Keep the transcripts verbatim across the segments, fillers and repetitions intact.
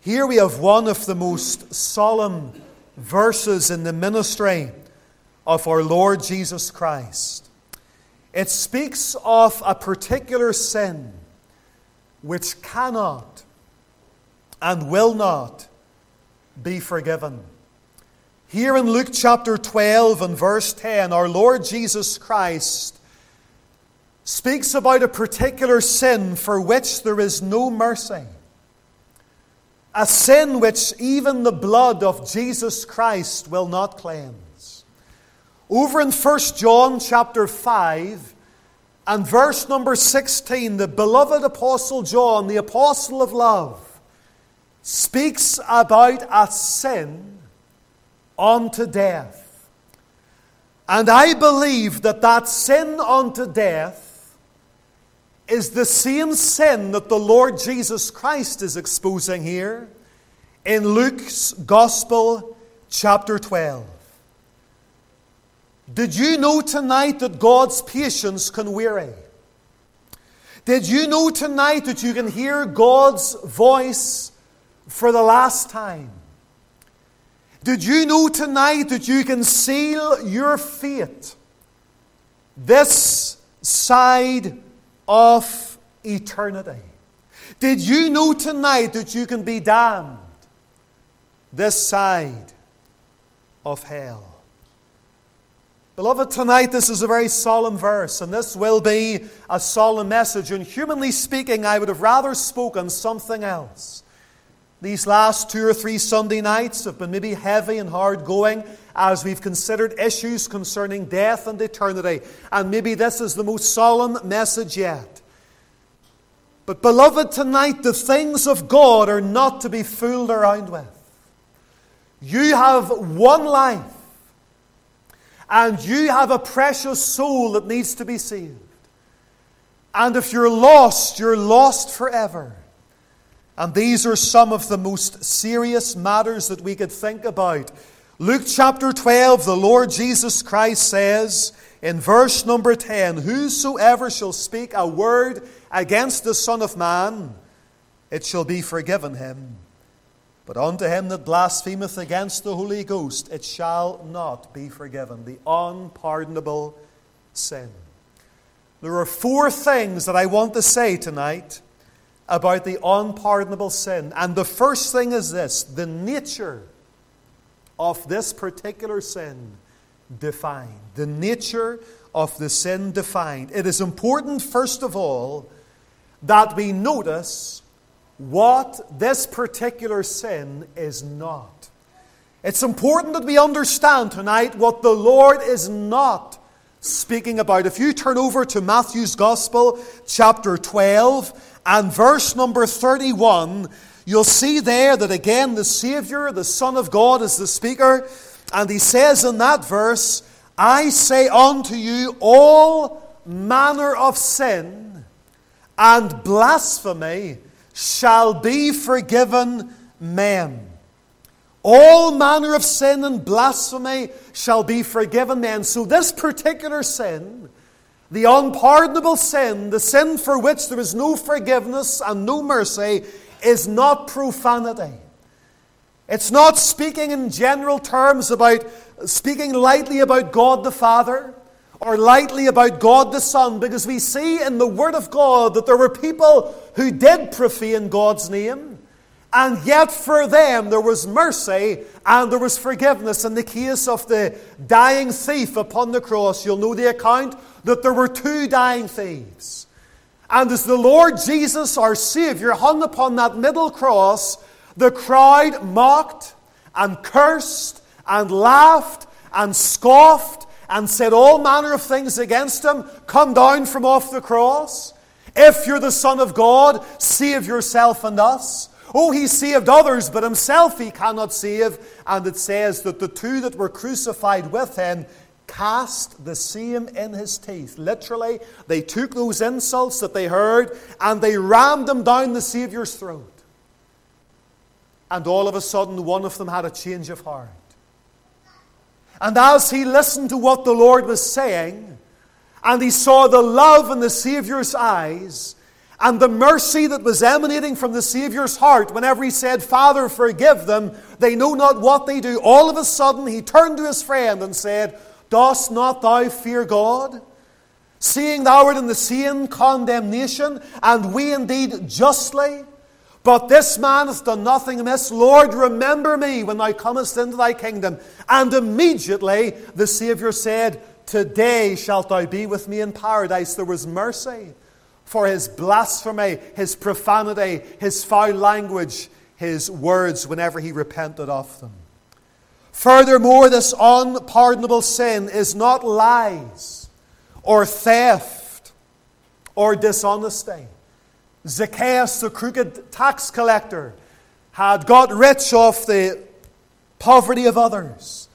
Here we have one of the most solemn verses in the ministry of our Lord Jesus Christ. It speaks of a particular sin which cannot and will not be forgiven. Here in Luke chapter twelve and verse ten, our Lord Jesus Christ speaks about a particular sin for which there is no mercy. A sin which even the blood of Jesus Christ will not cleanse. Over in First John chapter five and verse number sixteen, the beloved Apostle John, the apostle of love, speaks about a sin unto death. And I believe that that sin unto death is the same sin that the Lord Jesus Christ is exposing here in Luke's Gospel, chapter twelve. Did you know tonight that God's patience can weary? Did you know tonight that you can hear God's voice for the last time? Did you know tonight that you can seal your fate this side of eternity? Did you know tonight that you can be damned this side of hell? Beloved, tonight this is a very solemn verse, and this will be a solemn message. And humanly speaking, I would have rather spoken something else. These last two or three Sunday nights have been maybe heavy and hard going as we've considered issues concerning death and eternity. And maybe this is the most solemn message yet. But beloved, tonight the things of God are not to be fooled around with. You have one life, and you have a precious soul that needs to be saved. And if you're lost, you're lost forever. And these are some of the most serious matters that we could think about. Luke chapter twelve, the Lord Jesus Christ says in verse number ten, "Whosoever shall speak a word against the Son of Man, it shall be forgiven him. But unto him that blasphemeth against the Holy Ghost, it shall not be forgiven." The unpardonable sin. There are four things that I want to say tonight about the unpardonable sin. And the first thing is this: the nature of this particular sin defined. The nature of the sin defined. It is important, first of all, that we notice what this particular sin is not. It's important that we understand tonight what the Lord is not speaking about. If you turn over to Matthew's Gospel, chapter twelve, and verse number thirty-one, you'll see there that again the Savior, the Son of God, is the speaker. And he says in that verse, "I say unto you, all manner of sin and blasphemy shall be forgiven men." All manner of sin and blasphemy shall be forgiven men. So this particular sin, the unpardonable sin, the sin for which there is no forgiveness and no mercy, is not profanity. It's not speaking in general terms about, speaking lightly about God the Father or lightly about God the Son, because we see in the Word of God that there were people who did profane God's name, and yet for them there was mercy and there was forgiveness. In the case of the dying thief upon the cross, you'll know the account that there were two dying thieves. And as the Lord Jesus, our Savior, hung upon that middle cross, the crowd mocked and cursed and laughed and scoffed and said all manner of things against him. "Come down from off the cross. If you're the Son of God, save yourself and us." Oh, he saved others, but himself he cannot save. And it says that the two that were crucified with him cast the same in his teeth. Literally, they took those insults that they heard and they rammed them down the Saviour's throat. And all of a sudden, one of them had a change of heart. And as he listened to what the Lord was saying, and he saw the love in the Saviour's eyes, And the mercy that was emanating from the Saviour's heart whenever he said, Father, forgive them, they know not what they do. All of a sudden he turned to his friend and said, Dost not thou fear God? Seeing thou art in the same condemnation, and we indeed justly. But this man hath done nothing amiss. Lord, remember me when thou comest into thy kingdom. And immediately the Saviour said, Today shalt thou be with me in paradise. There was mercy for his blasphemy, his profanity, his foul language, his words whenever he repented of them. Furthermore, this unpardonable sin is not lies or theft or dishonesty. Zacchaeus, the crooked tax collector, had got rich off the poverty of others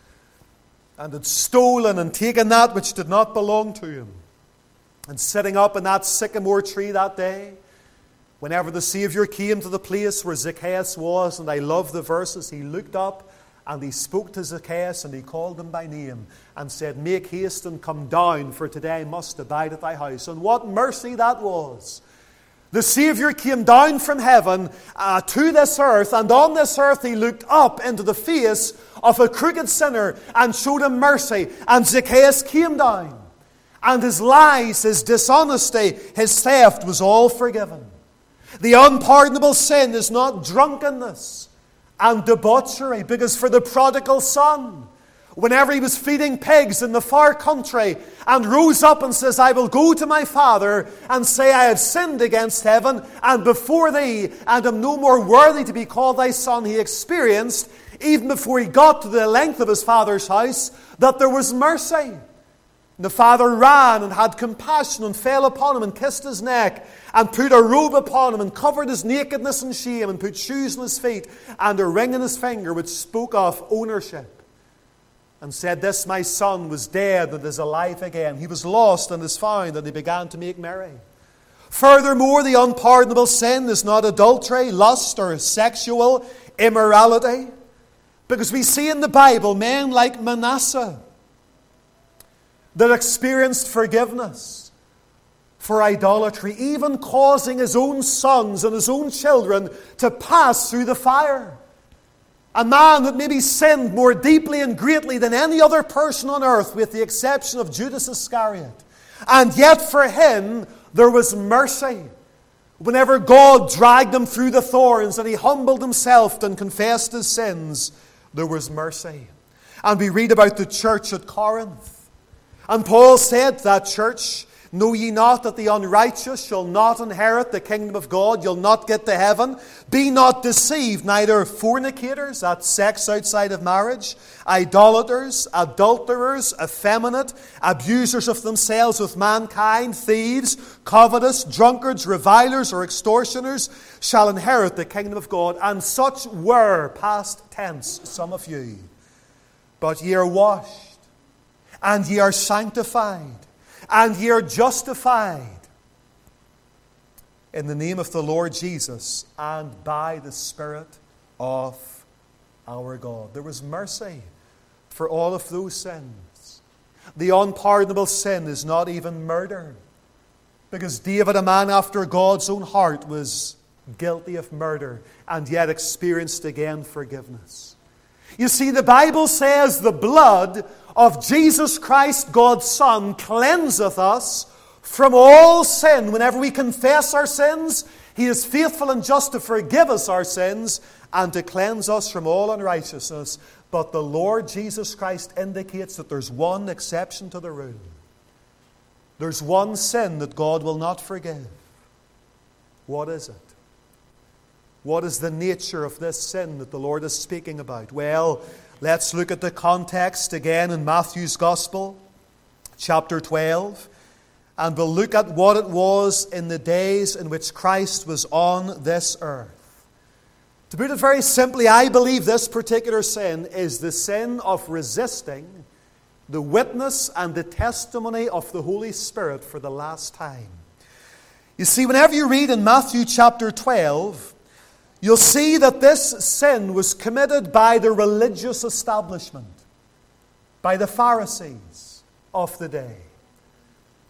and had stolen and taken that which did not belong to him. And sitting up in that sycamore tree that day, whenever the Saviour came to the place where Zacchaeus was, and I love the verses, he looked up and he spoke to Zacchaeus and he called him by name and said, Make haste and come down, for today I must abide at thy house. And what mercy that was! The Saviour came down from heaven uh, to this earth, and on this earth he looked up into the face of a crooked sinner and showed him mercy. And Zacchaeus came down, and his lies, his dishonesty, his theft was all forgiven. The unpardonable sin is not drunkenness and debauchery, because for the prodigal son, whenever he was feeding pigs in the far country and rose up and says, I will go to my father and say, I have sinned against heaven and before thee, and am no more worthy to be called thy son, he experienced, even before he got to the length of his father's house, that there was mercy. The father ran and had compassion and fell upon him and kissed his neck and put a robe upon him and covered his nakedness and shame and put shoes on his feet and a ring in his finger which spoke of ownership, and said, This my son was dead and is alive again. He was lost and is found, and they began to make merry. Furthermore, the unpardonable sin is not adultery, lust, or sexual immorality, because we see in the Bible men like Manasseh that experienced forgiveness for idolatry, even causing his own sons and his own children to pass through the fire. A man that maybe sinned more deeply and greatly than any other person on earth, with the exception of Judas Iscariot. And yet for him, there was mercy. Whenever God dragged him through the thorns and he humbled himself and confessed his sins, there was mercy. And we read about the church at Corinth. And Paul said to that church, Know ye not that the unrighteous shall not inherit the kingdom of God? You'll not get to heaven. Be not deceived, neither fornicators, that's sex outside of marriage, idolaters, adulterers, effeminate, abusers of themselves with mankind, thieves, covetous, drunkards, revilers, or extortioners shall inherit the kingdom of God. And such were, past tense, some of you. But ye are washed, and ye are sanctified, and ye are justified in the name of the Lord Jesus and by the Spirit of our God. There was mercy for all of those sins. The unpardonable sin is not even murder, because David, a man after God's own heart, was guilty of murder and yet experienced again forgiveness. You see, the Bible says the blood of Jesus Christ, God's Son, cleanseth us from all sin. Whenever we confess our sins, He is faithful and just to forgive us our sins and to cleanse us from all unrighteousness. But the Lord Jesus Christ indicates that there's one exception to the rule. There's one sin that God will not forgive. What is it? What is the nature of this sin that the Lord is speaking about? Well, let's look at the context again in Matthew's Gospel, chapter twelve. And we'll look at what it was in the days in which Christ was on this earth. To put it very simply, I believe this particular sin is the sin of resisting the witness and the testimony of the Holy Spirit for the last time. You see, whenever you read in Matthew chapter twelve, you'll see that this sin was committed by the religious establishment, by the Pharisees of the day.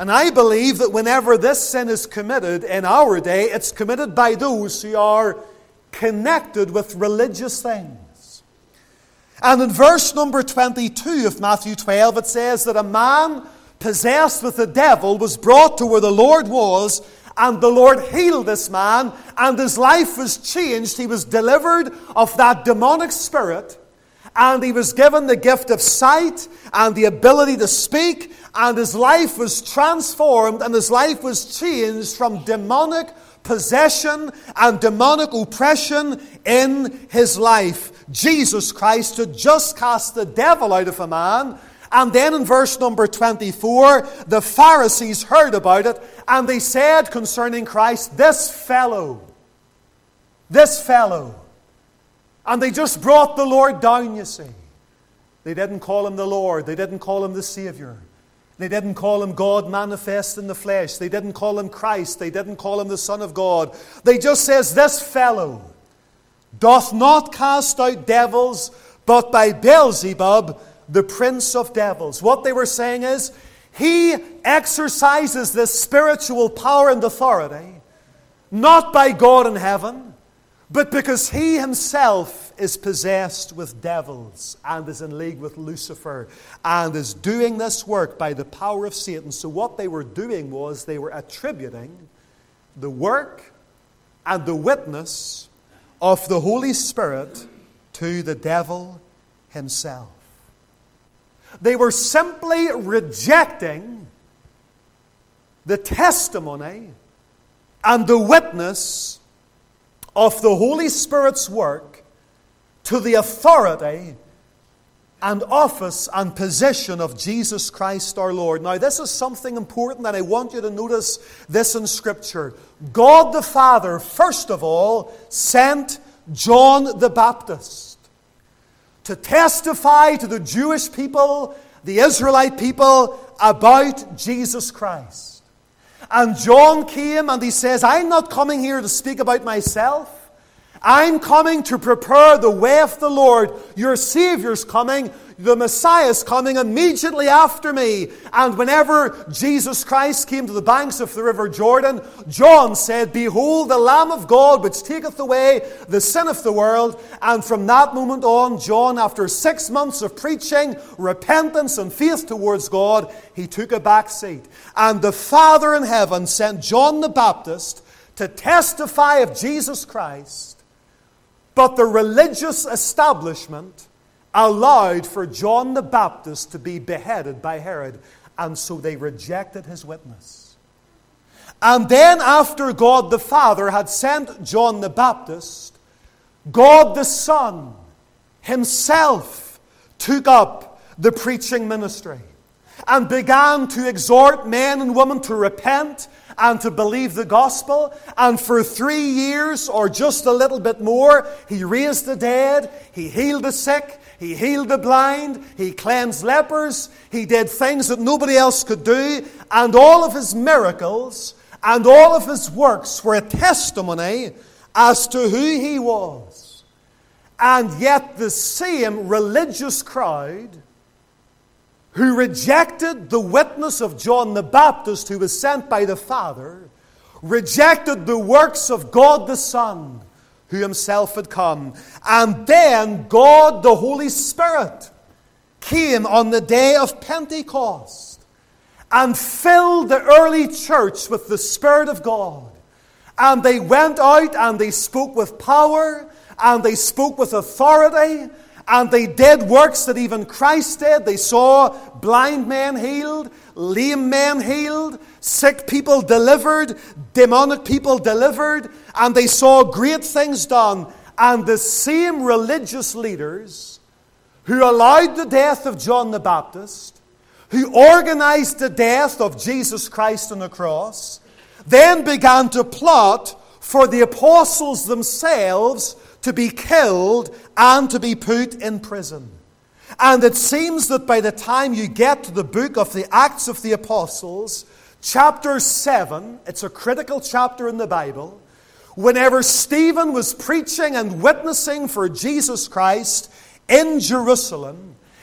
And I believe that whenever this sin is committed in our day, it's committed by those who are connected with religious things. And in verse number twenty-two of Matthew twelve, it says that a man possessed with the devil was brought to where the Lord was, and the Lord healed this man, and his life was changed. He was delivered of that demonic spirit, and he was given the gift of sight and the ability to speak, and his life was transformed, and his life was changed from demonic possession and demonic oppression in his life. Jesus Christ had just cast the devil out of a man. And then in verse number twenty-four, the Pharisees heard about it, and they said concerning Christ, this fellow, this fellow. And they just brought the Lord down, you see. They didn't call him the Lord. They didn't call him the Savior. They didn't call him God manifest in the flesh. They didn't call him Christ. They didn't call him the Son of God. They just says, this fellow doth not cast out devils, but by Beelzebub, the prince of devils. What they were saying is, he exercises this spiritual power and authority, not by God in heaven, but because he himself is possessed with devils and is in league with Lucifer and is doing this work by the power of Satan. So what they were doing was they were attributing the work and the witness of the Holy Spirit to the devil himself. They were simply rejecting the testimony and the witness of the Holy Spirit's work to the authority and office and position of Jesus Christ our Lord. Now, this is something important, and I want you to notice this in Scripture. God the Father, first of all, sent John the Baptist to testify to the Jewish people, the Israelite people, about Jesus Christ. And John came and he says, I'm not coming here to speak about myself. I'm coming to prepare the way of the Lord. Your Savior's coming. The Messiah's coming immediately after me. And whenever Jesus Christ came to the banks of the river Jordan, John said, behold, the Lamb of God, which taketh away the sin of the world. And from that moment on, John, after six months of preaching repentance and faith towards God, he took a back seat. And the Father in heaven sent John the Baptist to testify of Jesus Christ. But the religious establishment allowed for John the Baptist to be beheaded by Herod, and so they rejected his witness. And then after God the Father had sent John the Baptist, God the Son himself took up the preaching ministry and began to exhort men and women to repent and to believe the gospel. And for three years, or just a little bit more, he raised the dead, he healed the sick, he healed the blind, he cleansed lepers, he did things that nobody else could do, and all of his miracles and all of his works were a testimony as to who he was. And yet the same religious crowd who rejected the witness of John the Baptist, who was sent by the Father, rejected the works of God the Son, who himself had come. And then God, the Holy Spirit, came on the day of Pentecost and filled the early church with the Spirit of God. And they went out and they spoke with power and they spoke with authority. And they did works that even Christ did. They saw blind men healed, lame men healed, sick people delivered, demonic people delivered, and they saw great things done. And the same religious leaders who allowed the death of John the Baptist, who organized the death of Jesus Christ on the cross, then began to plot for the apostles themselves to be killed and to be put in prison. And it seems that by the time you get to the book of the Acts of the Apostles, chapter seven, it's a critical chapter in the Bible, whenever Stephen was preaching and witnessing for Jesus Christ in Jerusalem,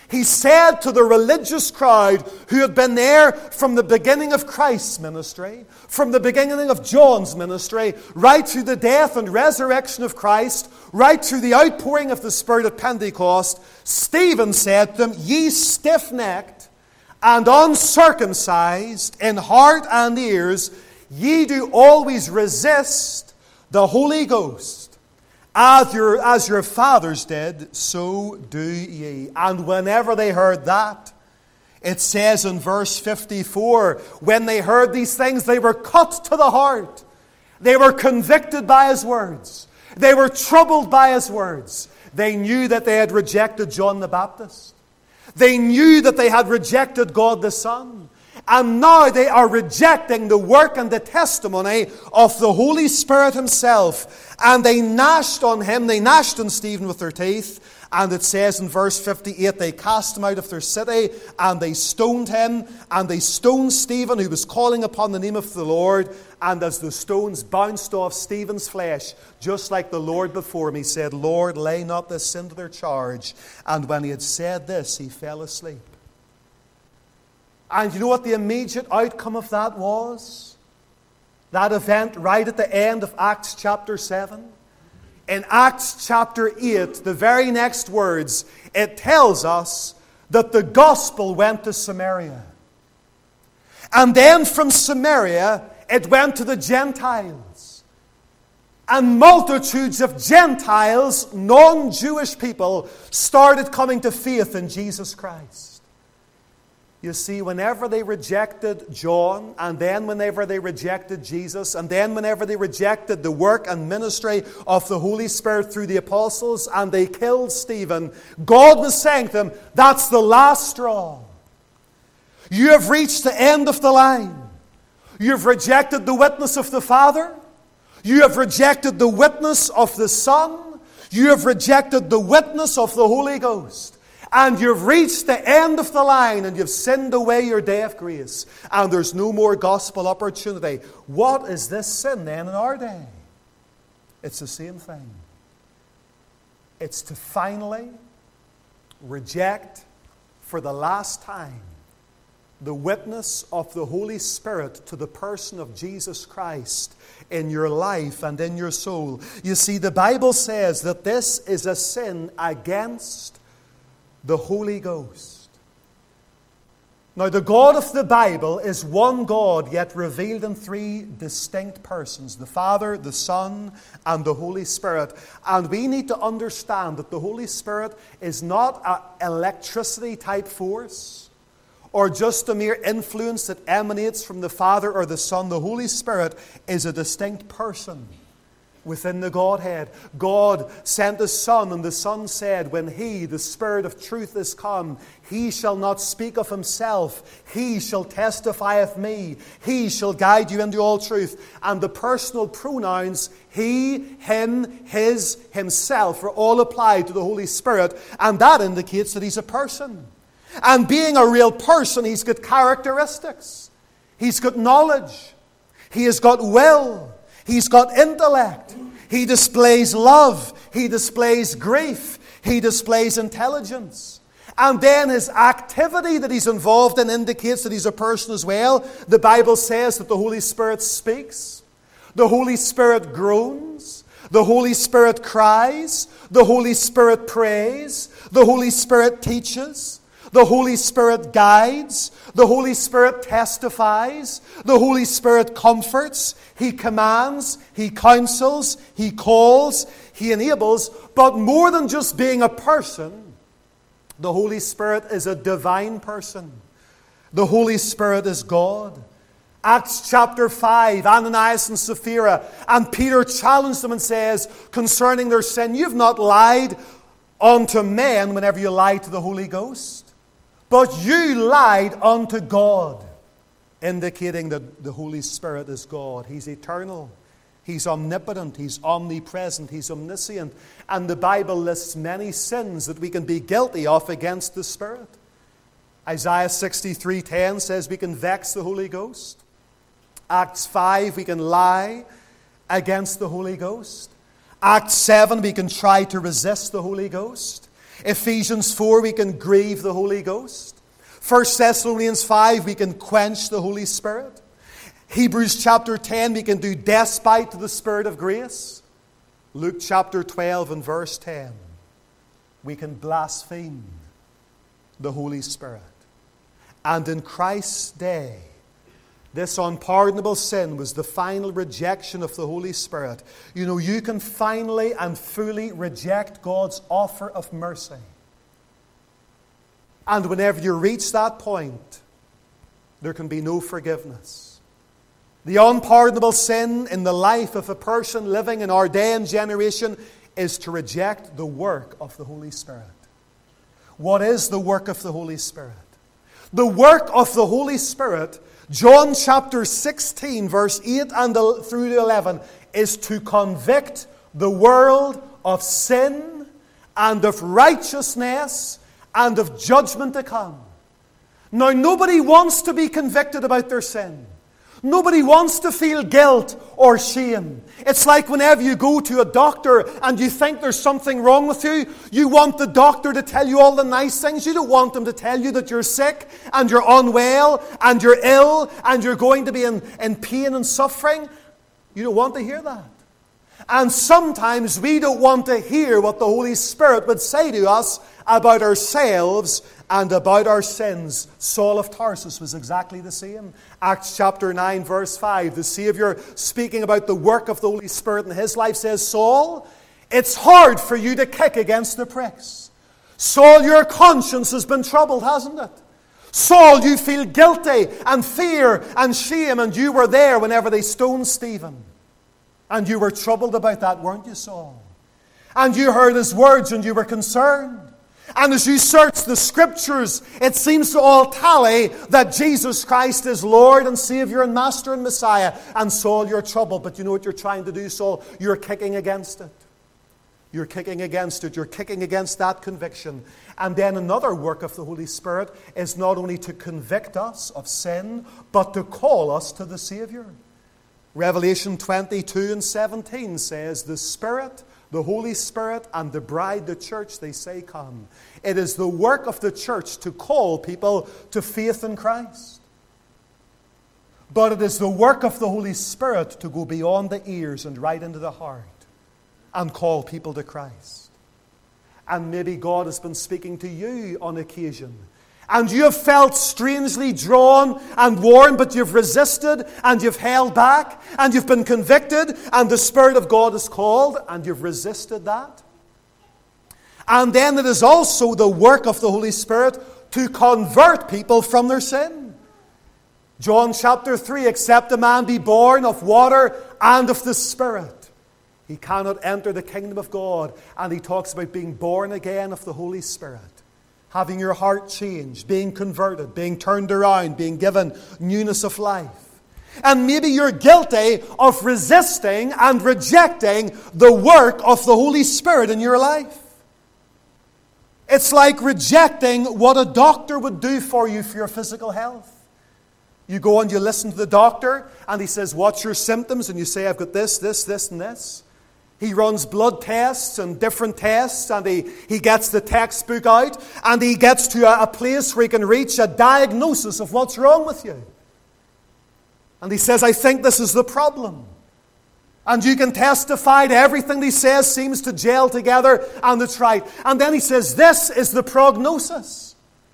He said to the religious crowd who had been there from the beginning of Christ's ministry, from the beginning of John's ministry, right through the death and resurrection of Christ, right through the outpouring of the Spirit at Pentecost, Stephen said to them, "Ye stiff-necked and uncircumcised in heart and ears, ye do always resist the Holy Ghost. As your, as your fathers did, so do ye." And whenever they heard that, it says in verse fifty-four, when they heard these things, they were cut to the heart. They were convicted by His words. They were troubled by His words. They knew that they had rejected John the Baptist. They knew that they had rejected God the Son. And now they are rejecting the work and the testimony of the Holy Spirit Himself. And they gnashed on Him, they gnashed on Stephen with their teeth. And it says in verse fifty-eight, they cast him out of their city, and they stoned him, and they stoned Stephen, who was calling upon the name of the Lord. And as the stones bounced off Stephen's flesh, just like the Lord before him, he said, "Lord, lay not this sin to their charge." And when he had said this, he fell asleep. And you know what the immediate outcome of that was? That event right at the end of Acts chapter seven. In Acts chapter eight, the very next words, it tells us that the gospel went to Samaria. And then from Samaria, it went to the Gentiles. And multitudes of Gentiles, non-Jewish people, started coming to faith in Jesus Christ. You see, whenever they rejected John, and then whenever they rejected Jesus, and then whenever they rejected the work and ministry of the Holy Spirit through the apostles, and they killed Stephen, God was saying to them, that's the last straw. You have reached the end of the line. You have rejected the witness of the Father. You have rejected the witness of the Son. You have rejected the witness of the Holy Ghost. And you've reached the end of the line, and you've sinned away your day of grace. And there's no more gospel opportunity. What is this sin then in our day? It's the same thing. It's to finally reject for the last time the witness of the Holy Spirit to the person of Jesus Christ in your life and in your soul. You see, the Bible says that this is a sin against the Holy Ghost. Now, the God of the Bible is one God, yet revealed in three distinct persons: the Father, the Son, and the Holy Spirit. And we need to understand that the Holy Spirit is not an electricity-type force, or just a mere influence that emanates from the Father or the Son. The Holy Spirit is a distinct person within the Godhead. God sent His Son, and the Son said, when He, the Spirit of truth, is come, He shall not speak of Himself. He shall testify of me. He shall guide you into all truth. And the personal pronouns He, Him, His, Himself are all applied to the Holy Spirit. And that indicates that He's a person. And being a real person, He's got characteristics. He's got knowledge. He has got will. He's got intellect. He displays love. He displays grief. He displays intelligence. And then His activity that He's involved in indicates that He's a person as well. The Bible says that the Holy Spirit speaks. The Holy Spirit groans. The Holy Spirit cries. The Holy Spirit prays. The Holy Spirit teaches. The Holy Spirit guides. The Holy Spirit testifies. The Holy Spirit comforts. He commands. He counsels. He calls. He enables. But more than just being a person, the Holy Spirit is a divine person. The Holy Spirit is God. Acts chapter five, Ananias and Sapphira, and Peter challenged them and says, concerning their sin, you've not lied unto men whenever you lied to the Holy Ghost. But you lied unto God, indicating that the Holy Spirit is God. He's eternal. He's omnipotent. He's omnipresent. He's omniscient. And the Bible lists many sins that we can be guilty of against the Spirit. Isaiah sixty-three ten says we can vex the Holy Ghost. Acts five, we can lie against the Holy Ghost. Acts seven, we can try to resist the Holy Ghost. Ephesians four, we can grieve the Holy Ghost. First Thessalonians five, we can quench the Holy Spirit. Hebrews chapter ten, we can do despite to the Spirit of grace. Luke chapter twelve and verse ten, we can blaspheme the Holy Spirit. And in Christ's day, this unpardonable sin was the final rejection of the Holy Spirit. You know, you can finally and fully reject God's offer of mercy. And whenever you reach that point, there can be no forgiveness. The unpardonable sin in the life of a person living in our day and generation is to reject the work of the Holy Spirit. What is the work of the Holy Spirit? The work of the Holy Spirit, John chapter sixteen, verse eight and through to eleven, is to convict the world of sin and of righteousness and of judgment to come. Now, nobody wants to be convicted about their sin. Nobody wants to feel guilt or shame. It's like whenever you go to a doctor and you think there's something wrong with you, you want the doctor to tell you all the nice things. You don't want them to tell you that you're sick and you're unwell and you're ill and you're going to be in, in pain and suffering. You don't want to hear that. And sometimes we don't want to hear what the Holy Spirit would say to us about ourselves and about our sins. Saul of Tarsus was exactly the same. Acts chapter nine, verse five, the Savior speaking about the work of the Holy Spirit in his life says, Saul, it's hard for you to kick against the pricks. Saul, your conscience has been troubled, hasn't it? Saul, you feel guilty and fear and shame, and you were there whenever they stoned Stephen. And you were troubled about that, weren't you, Saul? And you heard his words and you were concerned. And as you search the Scriptures, it seems to all tally that Jesus Christ is Lord and Savior and Master and Messiah. And Saul, you're troubled. But you know what you're trying to do, Saul? You're kicking against it. You're kicking against it. You're kicking against that conviction. And then another work of the Holy Spirit is not only to convict us of sin, but to call us to the Savior. Revelation twenty-two and seventeen says, the Spirit, the Holy Spirit, and the bride, the church, they say, come. It is the work of the church to call people to faith in Christ. But it is the work of the Holy Spirit to go beyond the ears and right into the heart and call people to Christ. And maybe God has been speaking to you on occasion. And you have felt strangely drawn and warned, but you've resisted and you've held back and you've been convicted and the Spirit of God is called and you've resisted that. And then it is also the work of the Holy Spirit to convert people from their sin. John chapter three, except a man be born of water and of the Spirit, he cannot enter the kingdom of God. And he talks about being born again of the Holy Spirit. Having your heart changed, being converted, being turned around, being given newness of life. And maybe you're guilty of resisting and rejecting the work of the Holy Spirit in your life. It's like rejecting what a doctor would do for you for your physical health. You go and you listen to the doctor and he says, what's your symptoms? And you say, I've got this, this, this, and this. He runs blood tests and different tests, and he, he gets the textbook out, and he gets to a, a place where he can reach a diagnosis of what's wrong with you. And he says, I think this is the problem. And you can testify to everything he says seems to gel together, and it's right. And then he says, this is the prognosis.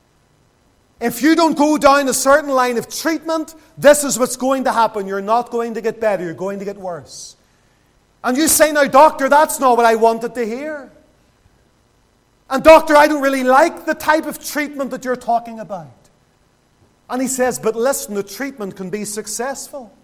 If you don't go down a certain line of treatment, this is what's going to happen. You're not going to get better, you're going to get worse. And you say, now, doctor, that's not what I wanted to hear. And doctor, I don't really like the type of treatment that you're talking about. And he says, but listen, the treatment can be successful.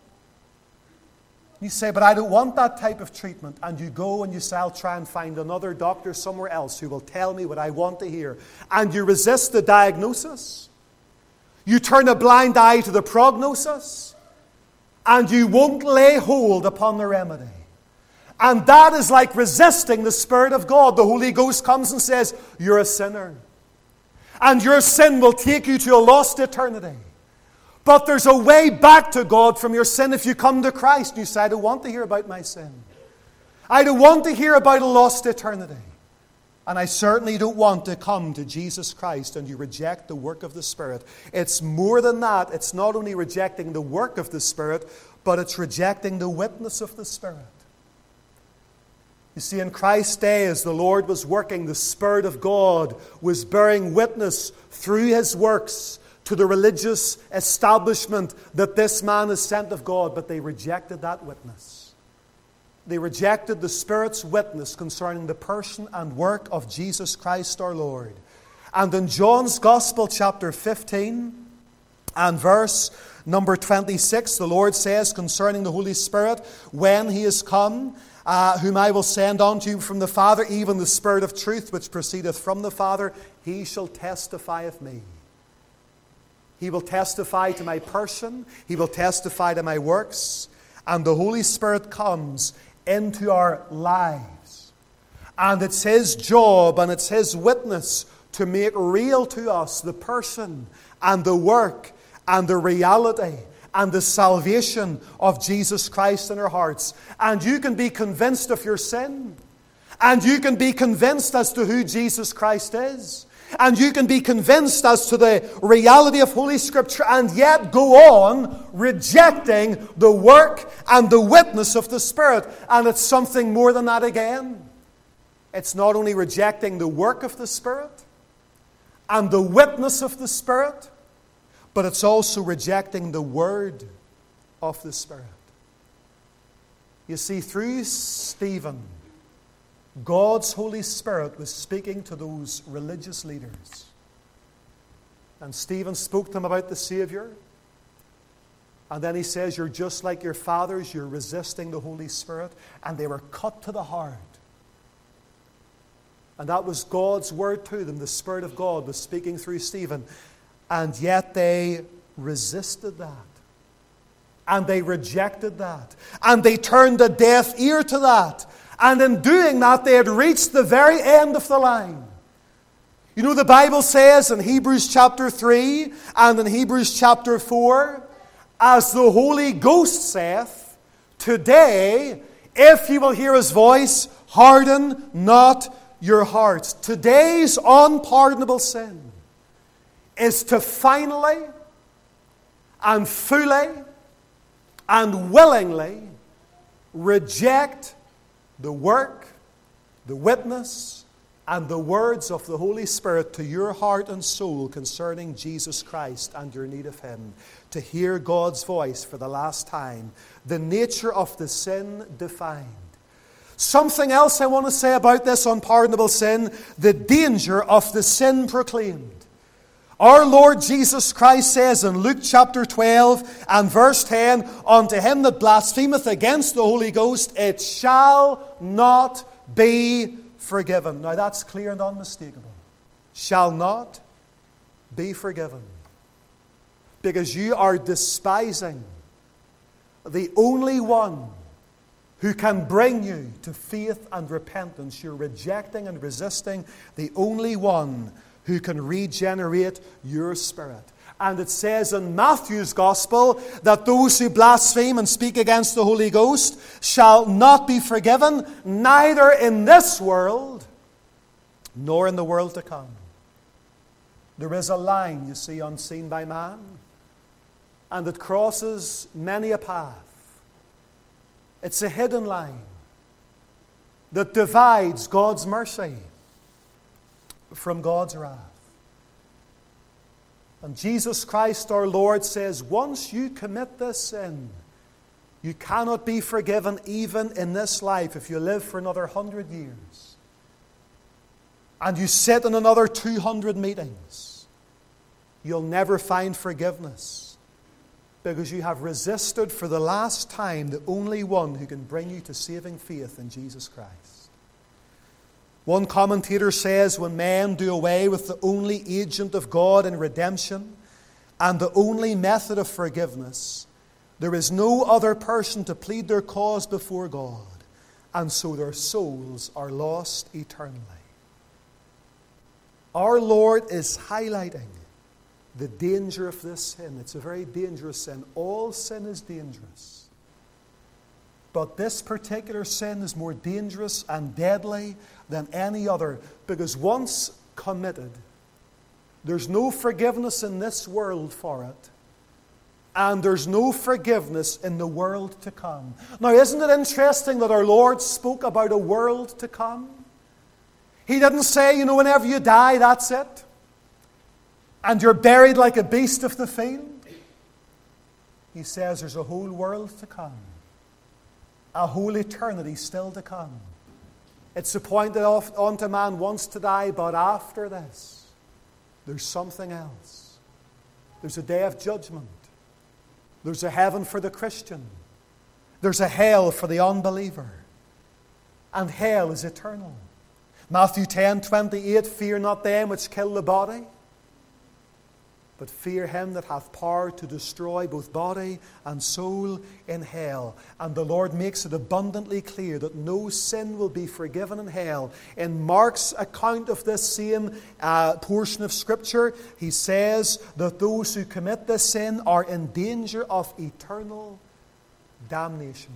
You say, but I don't want that type of treatment. And you go and you say, I'll try and find another doctor somewhere else who will tell me what I want to hear. And you resist the diagnosis. You turn a blind eye to the prognosis. And you won't lay hold upon the remedy. And that is like resisting the Spirit of God. The Holy Ghost comes and says, you're a sinner. And your sin will take you to a lost eternity. But there's a way back to God from your sin if you come to Christ. You say, I don't want to hear about my sin. I don't want to hear about a lost eternity. And I certainly don't want to come to Jesus Christ and you reject the work of the Spirit. It's more than that. It's not only rejecting the work of the Spirit, but it's rejecting the witness of the Spirit. You see, in Christ's day, as the Lord was working, the Spirit of God was bearing witness through His works to the religious establishment that this man is sent of God, but they rejected that witness. They rejected the Spirit's witness concerning the person and work of Jesus Christ our Lord. And in John's Gospel, chapter fifteen, and verse number twenty-six, the Lord says concerning the Holy Spirit, when He is come, uh, whom I will send unto you from the Father, even the Spirit of truth, which proceedeth from the Father, He shall testify of me. He will testify to my person. He will testify to my works. And the Holy Spirit comes into our lives. And it's His job and it's His witness to make real to us the person and the work and the reality and the salvation of Jesus Christ in our hearts. And you can be convinced of your sin. And you can be convinced as to who Jesus Christ is. And you can be convinced as to the reality of Holy Scripture and yet go on rejecting the work and the witness of the Spirit. And it's something more than that again. It's not only rejecting the work of the Spirit and the witness of the Spirit, but it's also rejecting the Word of the Spirit. You see, through Stephen, God's Holy Spirit was speaking to those religious leaders. And Stephen spoke to them about the Savior. And then he says, you're just like your fathers, you're resisting the Holy Spirit. And they were cut to the heart. And that was God's word to them. The Spirit of God was speaking through Stephen. And yet they resisted that. And they rejected that. And they turned a deaf ear to that. And in doing that, they had reached the very end of the line. You know, the Bible says in Hebrews chapter three and in Hebrews chapter four, as the Holy Ghost saith, today, if you will hear His voice, harden not your hearts. Today's unpardonable sin is to finally and fully and willingly reject the work, the witness, and the words of the Holy Spirit to your heart and soul concerning Jesus Christ and your need of Him. To hear God's voice for the last time. The nature of the sin defined. Something else I want to say about this unpardonable sin. The danger of the sin proclaimed. Our Lord Jesus Christ says in Luke chapter twelve and verse ten, unto him that blasphemeth against the Holy Ghost, it shall not be forgiven. Now that's clear and unmistakable. Shall not be forgiven. Because you are despising the only one who can bring you to faith and repentance. You're rejecting and resisting the only one who can regenerate your spirit. And it says in Matthew's Gospel that those who blaspheme and speak against the Holy Ghost shall not be forgiven, neither in this world nor in the world to come. There is a line, you see, unseen by man, and it crosses many a path. It's a hidden line that divides God's mercy from God's wrath. And Jesus Christ our Lord says, once you commit this sin, you cannot be forgiven even in this life if you live for another hundred years. And you sit in another two hundred meetings. You'll never find forgiveness because you have resisted for the last time the only one who can bring you to saving faith in Jesus Christ. One commentator says, when men do away with the only agent of God in redemption and the only method of forgiveness, there is no other person to plead their cause before God, and so their souls are lost eternally. Our Lord is highlighting the danger of this sin. It's a very dangerous sin. All sin is dangerous. But this particular sin is more dangerous and deadly than any other, because once committed, there's no forgiveness in this world for it, and there's no forgiveness in the world to come. Now, isn't it interesting that our Lord spoke about a world to come? He didn't say, you know, whenever you die, that's it, and you're buried like a beast of the field. He says there's a whole world to come, a whole eternity still to come. It's appointed unto man once to die, but after this, there's something else. There's a day of judgment. There's a heaven for the Christian. There's a hell for the unbeliever. And hell is eternal. Matthew ten twenty-eight, fear not them which kill the body, but fear him that hath power to destroy both body and soul in hell. And the Lord makes it abundantly clear that no sin will be forgiven in hell. In Mark's account of this same uh, portion of Scripture, he says that those who commit this sin are in danger of eternal damnation.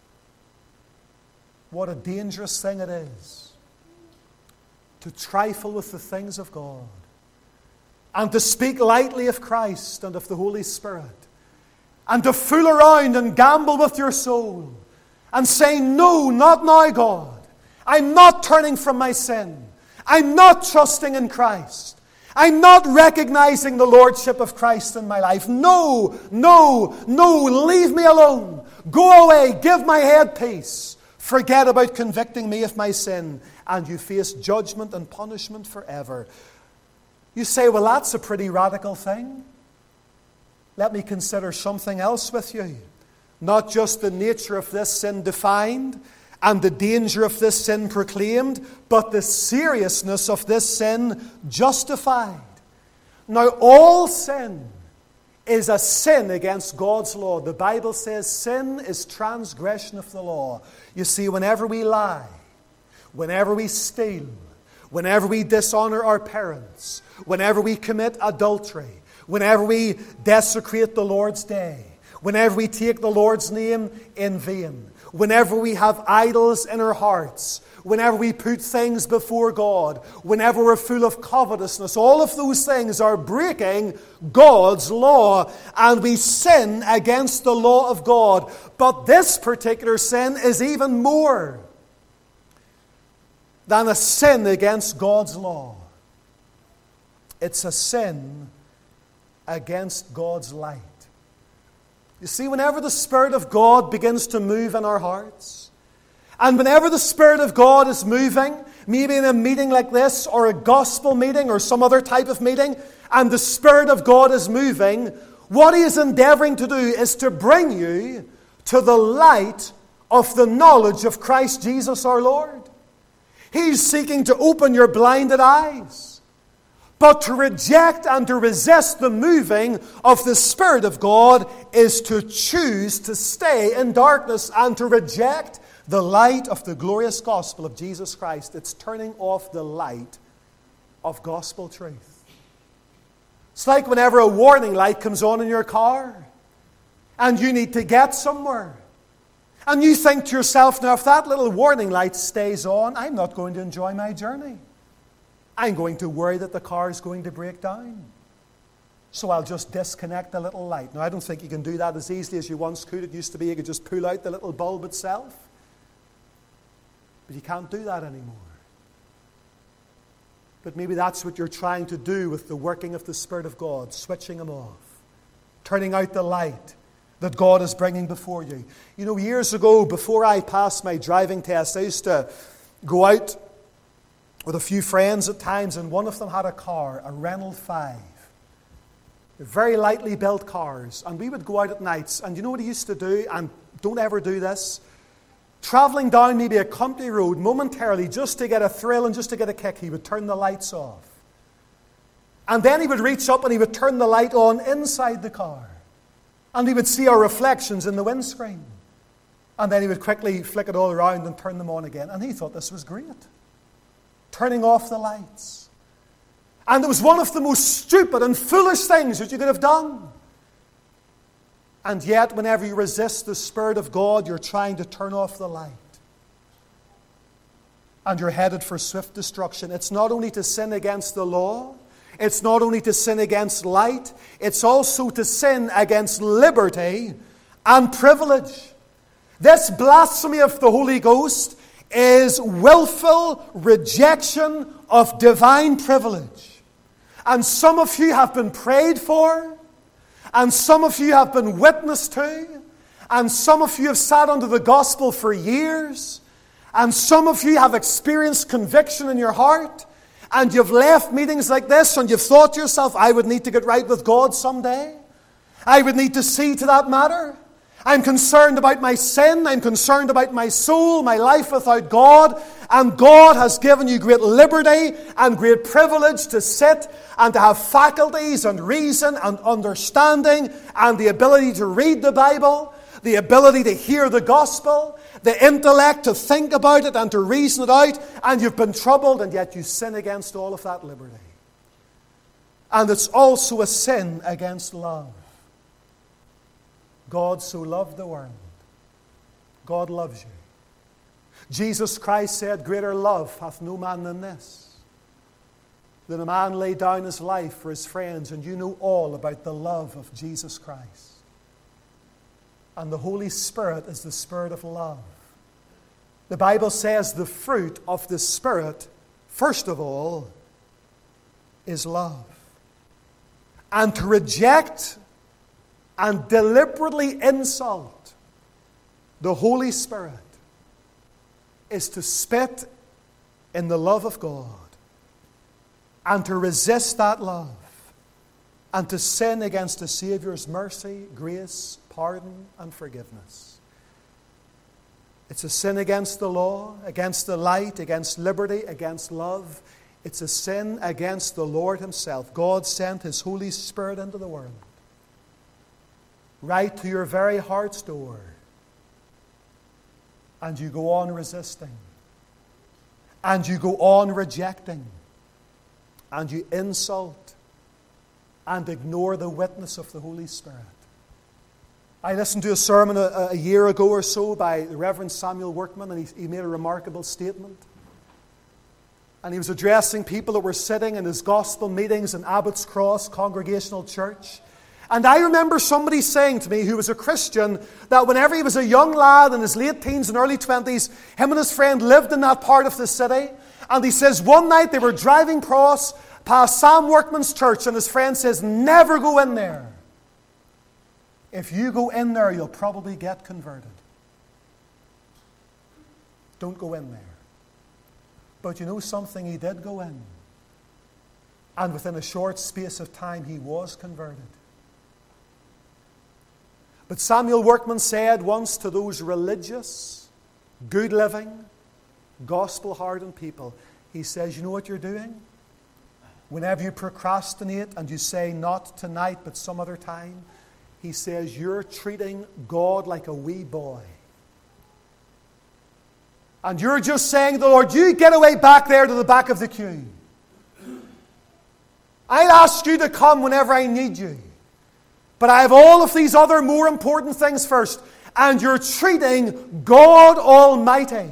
What a dangerous thing it is to trifle with the things of God, and to speak lightly of Christ and of the Holy Spirit, and to fool around and gamble with your soul, and say, no, not now, God. I'm not turning from my sin. I'm not trusting in Christ. I'm not recognizing the Lordship of Christ in my life. No, no, no, leave me alone. Go away, give my head peace. Forget about convicting me of my sin, and you face judgment and punishment forever. You say, well, that's a pretty radical thing. Let me consider something else with you. Not just the nature of this sin defined and the danger of this sin proclaimed, but the seriousness of this sin justified. Now, all sin is a sin against God's law. The Bible says sin is transgression of the law. You see, whenever we lie, whenever we steal, whenever we dishonor our parents, whenever we commit adultery, whenever we desecrate the Lord's day, whenever we take the Lord's name in vain, whenever we have idols in our hearts, whenever we put things before God, whenever we're full of covetousness, all of those things are breaking God's law, and we sin against the law of God. But this particular sin is even more than a sin against God's law. It's a sin against God's light. You see, whenever the Spirit of God begins to move in our hearts, and whenever the Spirit of God is moving, maybe in a meeting like this, or a gospel meeting, or some other type of meeting, and the Spirit of God is moving, what He is endeavoring to do is to bring you to the light of the knowledge of Christ Jesus our Lord. He's seeking to open your blinded eyes. But to reject and to resist the moving of the Spirit of God is to choose to stay in darkness and to reject the light of the glorious gospel of Jesus Christ. It's turning off the light of gospel truth. It's like whenever a warning light comes on in your car and you need to get somewhere. And you think to yourself, now if that little warning light stays on, I'm not going to enjoy my journey. I'm going to worry that the car is going to break down. So I'll just disconnect the little light. Now I don't think you can do that as easily as you once could. It used to be you could just pull out the little bulb itself. But you can't do that anymore. But maybe that's what you're trying to do with the working of the Spirit of God, switching Him off, turning out the light that God is bringing before you. You know, years ago, before I passed my driving test, I used to go out with a few friends at times, and one of them had a car, a Renault five. They're very lightly built cars. And we would go out at nights, and you know what he used to do? And don't ever do this. Travelling down maybe a country road momentarily just to get a thrill and just to get a kick, he would turn the lights off. And then he would reach up and he would turn the light on inside the car. And he would see our reflections in the windscreen. And then he would quickly flick it all around and turn them on again. And he thought this was great. Turning off the lights. And it was one of the most stupid and foolish things that you could have done. And yet, whenever you resist the Spirit of God, you're trying to turn off the light. And you're headed for swift destruction. It's not only to sin against the law, it's not only to sin against light, it's also to sin against liberty and privilege. This blasphemy of the Holy Ghost is willful rejection of divine privilege. And some of you have been prayed for, and some of you have been witnessed to, and some of you have sat under the gospel for years, and some of you have experienced conviction in your heart, and you've left meetings like this, and you've thought to yourself, I would need to get right with God someday. I would need to see to that matter. I'm concerned about my sin. I'm concerned about my soul, my life without God. And God has given you great liberty and great privilege to sit and to have faculties and reason and understanding and the ability to read the Bible, the ability to hear the gospel, the intellect to think about it and to reason it out. And you've been troubled, and yet you sin against all of that liberty. And it's also a sin against love. God so loved the world. God loves you. Jesus Christ said, greater love hath no man than this, that a man lay down his life for his friends. And you know all about the love of Jesus Christ. And the Holy Spirit is the Spirit of love. The Bible says the fruit of the Spirit, first of all, is love. And to reject and deliberately insult the Holy Spirit is to spit in the love of God and to resist that love and to sin against the Savior's mercy, grace, pardon, and forgiveness. It's a sin against the law, against the light, against liberty, against love. It's a sin against the Lord Himself. God sent His Holy Spirit into the world, right to your very heart's door. And you go on resisting. And you go on rejecting. And you insult and ignore the witness of the Holy Spirit. I listened to a sermon a, a year ago or so by the Reverend Samuel Workman, and he, he made a remarkable statement. And he was addressing people that were sitting in his gospel meetings in Abbott's Cross Congregational Church. And I remember somebody saying to me, who was a Christian, that whenever he was a young lad in his late teens and early twenties, him and his friend lived in that part of the city. And he says one night they were driving across past Sam Workman's church, and his friend says, never go in there. If you go in there, you'll probably get converted. Don't go in there. But you know something? He did go in. And within a short space of time, he was converted. But Samuel Workman said once to those religious, good-living, gospel-hardened people, he says, you know what you're doing? Whenever you procrastinate and you say, not tonight, but some other time, he says, you're treating God like a wee boy. And you're just saying to the Lord, you get away back there to the back of the queue. I'll ask you to come whenever I need you. But I have all of these other more important things first. And you're treating God Almighty,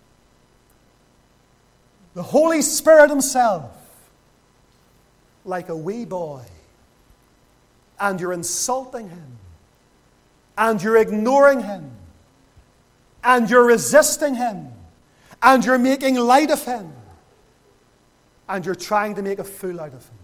the Holy Spirit Himself, like a wee boy. And you're insulting Him. And you're ignoring Him. And you're resisting Him. And you're making light of Him. And you're trying to make a fool out of Him.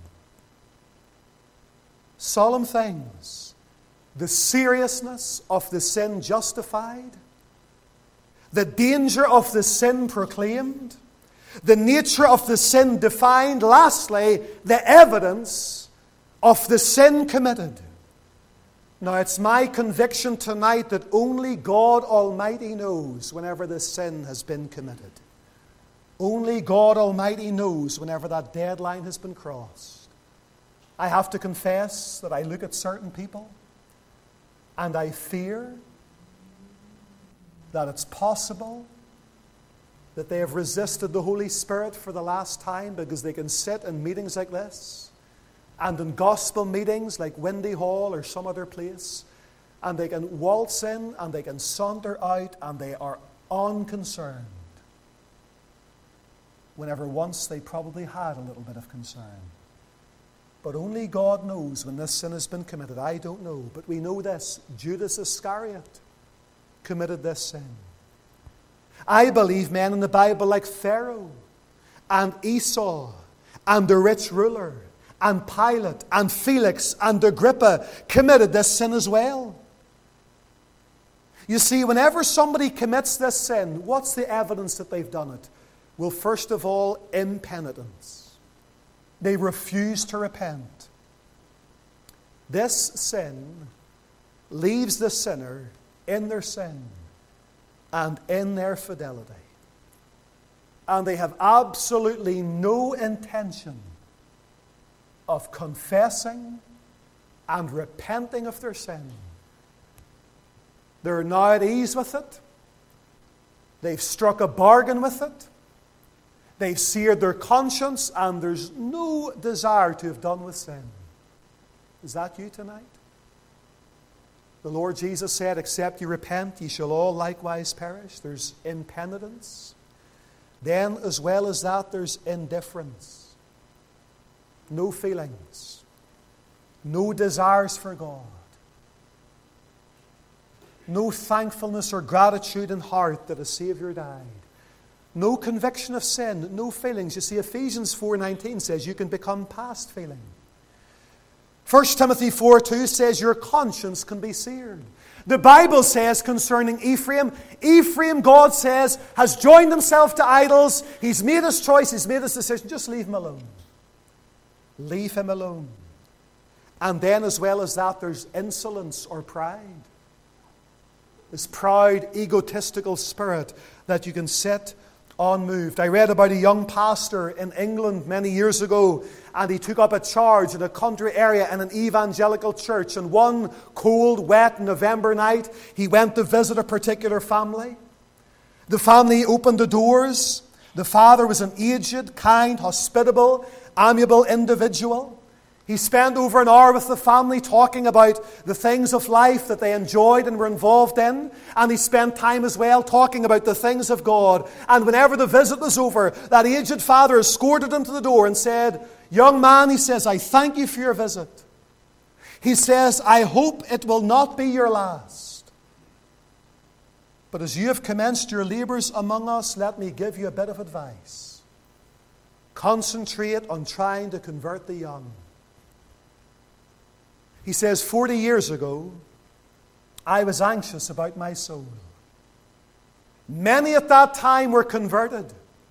Solemn things. The seriousness of the sin justified. The danger of the sin proclaimed. The nature of the sin defined. Lastly, the evidence of the sin committed. Now, it's my conviction tonight that only God Almighty knows whenever the sin has been committed. Only God Almighty knows whenever that deadline has been crossed. I have to confess that I look at certain people and I fear that it's possible that they have resisted the Holy Spirit for the last time, because they can sit in meetings like this and in gospel meetings like Windy Hall or some other place, and they can waltz in, and they can saunter out, and they are unconcerned. Whenever once they probably had a little bit of concern. But only God knows when this sin has been committed. I don't know. But we know this. Judas Iscariot committed this sin. I believe men in the Bible like Pharaoh and Esau and the rich ruler and Pilate and Felix and Agrippa committed this sin as well. You see, whenever somebody commits this sin, what's the evidence that they've done it? Well, first of all, impenitence. They refuse to repent. This sin leaves the sinner in their sin and in their fidelity. And they have absolutely no intention of confessing and repenting of their sin. They're now at ease with it. They've struck a bargain with it. They've seared their conscience, and there's no desire to have done with sin. Is that you tonight? The Lord Jesus said, except you repent, ye shall all likewise perish. There's impenitence. Then, as well as that, there's indifference. No feelings. No desires for God. No thankfulness or gratitude in heart that a Savior died. No conviction of sin, no feelings. You see, Ephesians four nineteen says you can become past feeling. First Timothy four two says your conscience can be seared. The Bible says concerning Ephraim, Ephraim, God says, has joined himself to idols. He's made his choice, he's made his decision. Just leave him alone. Leave him alone. And then as well as that, there's insolence or pride. This proud, egotistical spirit that you can sit unmoved. I read about a young pastor in England many years ago, and he took up a charge in a country area in an evangelical church. And one cold, wet November night, he went to visit a particular family. The family opened the doors. The father was an aged, kind, hospitable, amiable individual. He spent over an hour with the family talking about the things of life that they enjoyed and were involved in. And he spent time as well talking about the things of God. And whenever the visit was over, that aged father escorted him to the door and said, "Young man," he says, "I thank you for your visit." He says, "I hope it will not be your last. But as you have commenced your labors among us, let me give you a bit of advice. Concentrate on trying to convert the young." He says, forty years ago, I was anxious about my soul. Many at that time were converted.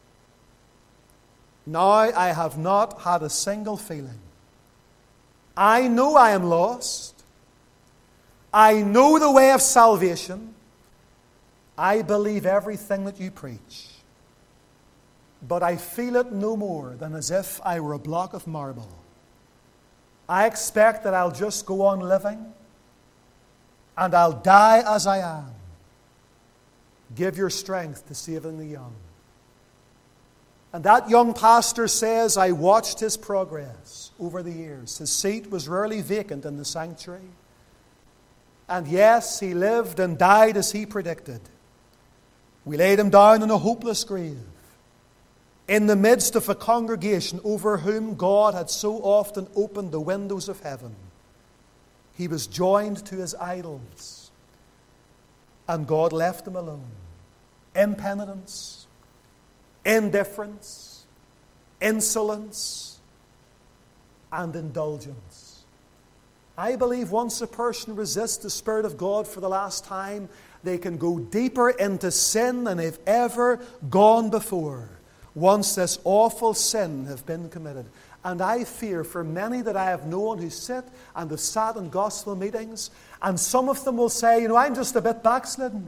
Now I have not had a single feeling. I know I am lost. I know the way of salvation. I believe everything that you preach. But I feel it no more than as if I were a block of marble. I expect that I'll just go on living, and I'll die as I am. Give your strength to saving the young. And that young pastor says, I watched his progress over the years. His seat was rarely vacant in the sanctuary. And yes, he lived and died as he predicted. We laid him down in a hopeless grave, in the midst of a congregation over whom God had so often opened the windows of heaven. He was joined to his idols, and God left him alone. Impenitence, indifference, insolence, and indulgence. I believe once a person resists the Spirit of God for the last time, they can go deeper into sin than they've ever gone before, once this awful sin have been committed. And I fear for many that I have known who sit and have sat in gospel meetings, and some of them will say, you know, I'm just a bit backslidden.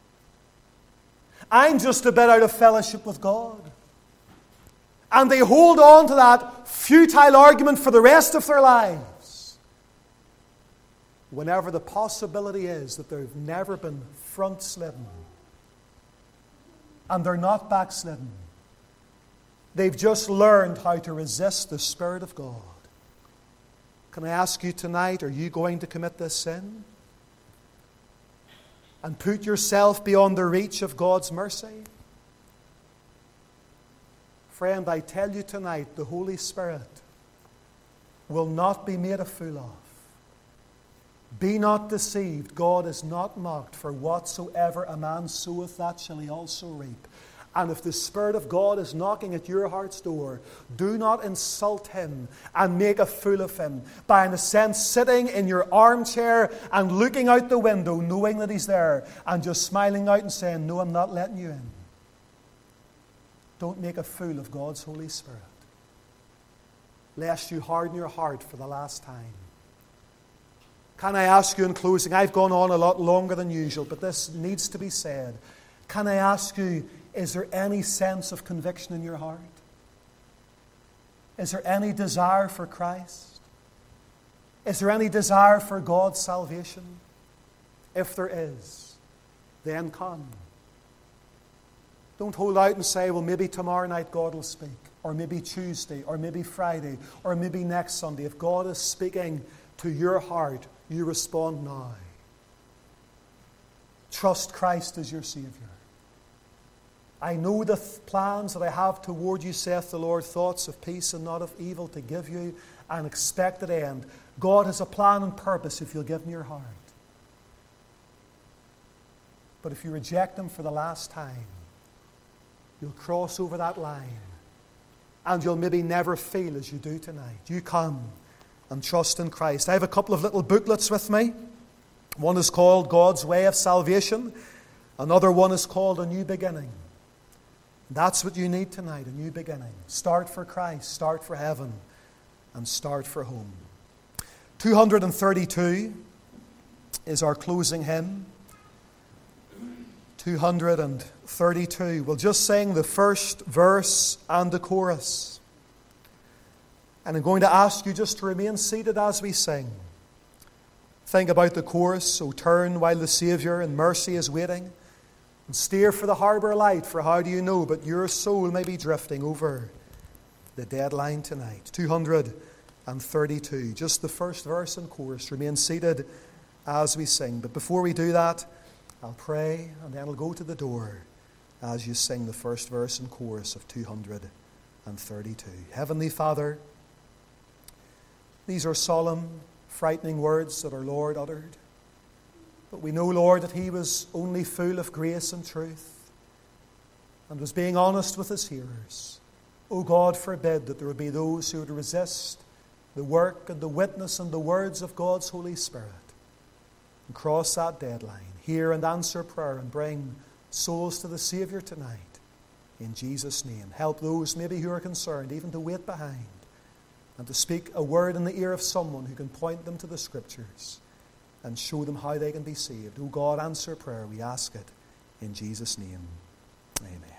I'm just a bit out of fellowship with God. And they hold on to that futile argument for the rest of their lives, whenever the possibility is that they've never been front-slidden. And they're not backslidden. They've just learned how to resist the Spirit of God. Can I ask you tonight, are you going to commit this sin? and put yourself beyond the reach of God's mercy? Friend, I tell you tonight, the Holy Spirit will not be made a fool of. Be not deceived. God is not mocked. For whatsoever a man soweth, that shall he also reap. And if the Spirit of God is knocking at your heart's door, do not insult Him and make a fool of Him by, in a sense, sitting in your armchair and looking out the window, knowing that He's there, and just smiling out and saying, no, I'm not letting you in. Don't make a fool of God's Holy Spirit, lest you harden your heart for the last time. Can I ask you in closing, I've gone on a lot longer than usual, but this needs to be said. Can I ask you, is there any sense of conviction in your heart? Is there any desire for Christ? Is there any desire for God's salvation? If there is, then come. Don't hold out and say, well, maybe tomorrow night God will speak, or maybe Tuesday, or maybe Friday, or maybe next Sunday. If God is speaking to your heart, you respond now. Trust Christ as your Savior. I know the th- plans that I have toward you, saith the Lord, thoughts of peace and not of evil, to give you an expected end. God has a plan and purpose if you'll give Him your heart. But if you reject Him for the last time, you'll cross over that line, and you'll maybe never feel as you do tonight. You come and trust in Christ. I have a couple of little booklets with me. One is called God's Way of Salvation. Another one is called A New Beginning. That's what you need tonight, a new beginning. Start for Christ, start for heaven, and start for home. two thirty-two is our closing hymn. two thirty-two. We'll just sing the first verse and the chorus. And I'm going to ask you just to remain seated as we sing. Think about the chorus. So turn while the Saviour in mercy is waiting, and steer for the harbour light, for how do you know but your soul may be drifting over the deadline tonight. two thirty-two, just the first verse and chorus. Remain seated as we sing. But before we do that, I'll pray, and then I'll go to the door as you sing the first verse and chorus of two thirty-two. Heavenly Father, these are solemn, frightening words that our Lord uttered. But we know, Lord, that He was only full of grace and truth, and was being honest with His hearers. O God, forbid that there would be those who would resist the work and the witness and the words of God's Holy Spirit and cross that deadline. Hear and answer prayer and bring souls to the Saviour tonight. In Jesus' name. Help those maybe who are concerned even to wait behind and to speak a word in the ear of someone who can point them to the Scriptures and show them how they can be saved. O God, answer prayer. We ask it in Jesus' name. Amen.